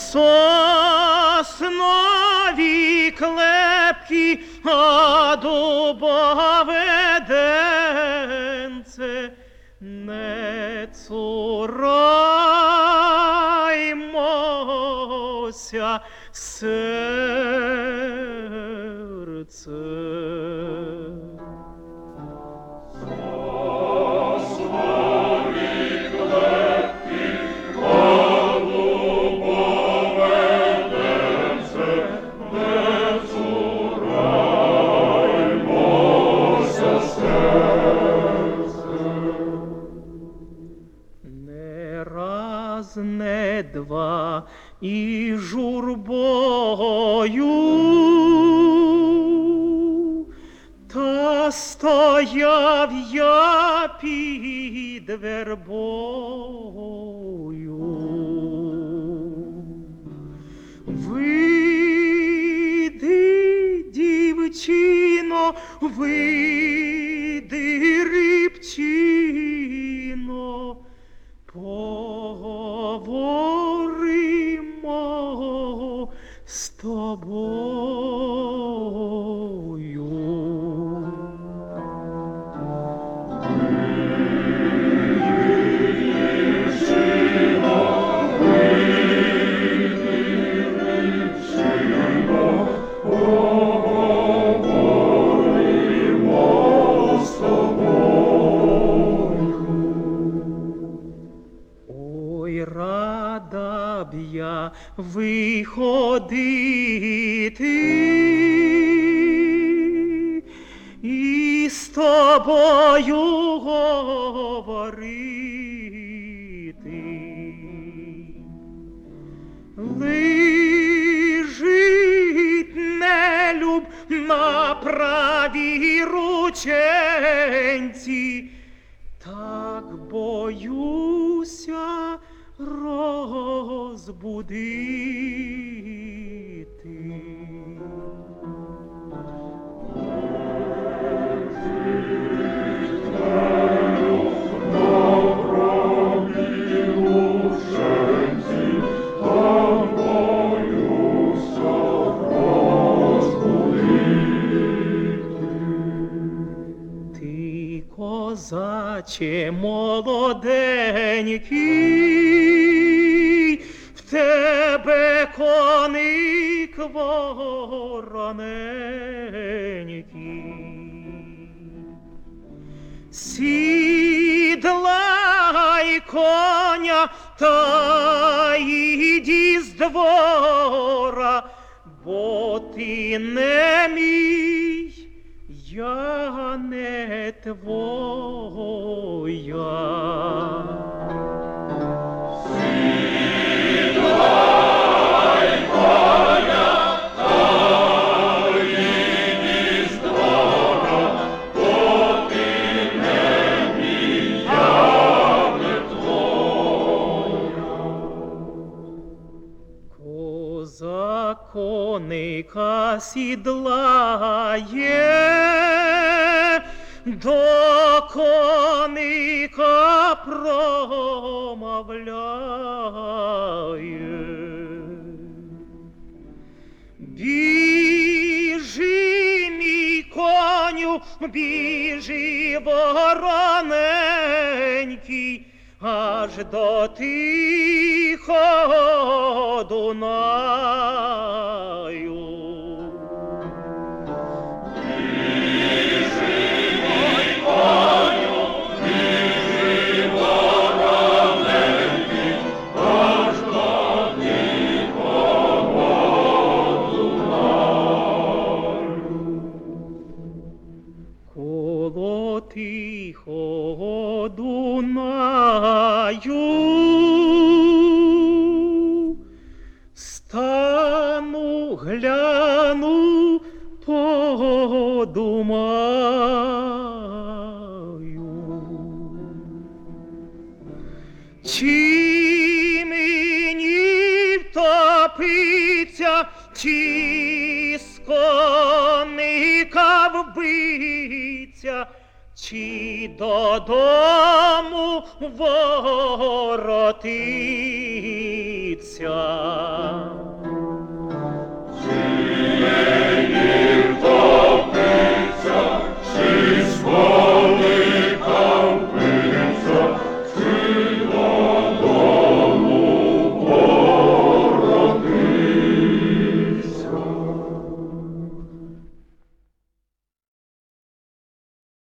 соснові клепкі, а дубове денце, не цураймося серце. Не два і журбою, та стояв я під вербою. Вийди, дівчино, вийди, рибчино, поговоримо з тобою. Рада б я виходити і з тобою говорити. Лежить нелюб на правій рученці, так боюся розбудити. Ти, козаче молоденький, в тебе коник вороненький. Сідлай коня та йди з двора, бо ти не мій, я не твоя. Коника сідлає, до коника промовляє. Біжи, мій коню, біжи, вороненький, аж до тихого Дунаю. Біжи, мій коню, біжи, вороненький, аж до тихого Дунаю. Коло тихого Дунаю стану, гляну, подумаю. Чи мені втопиться, чи з коника вбиться, чи додому воротиться. Чи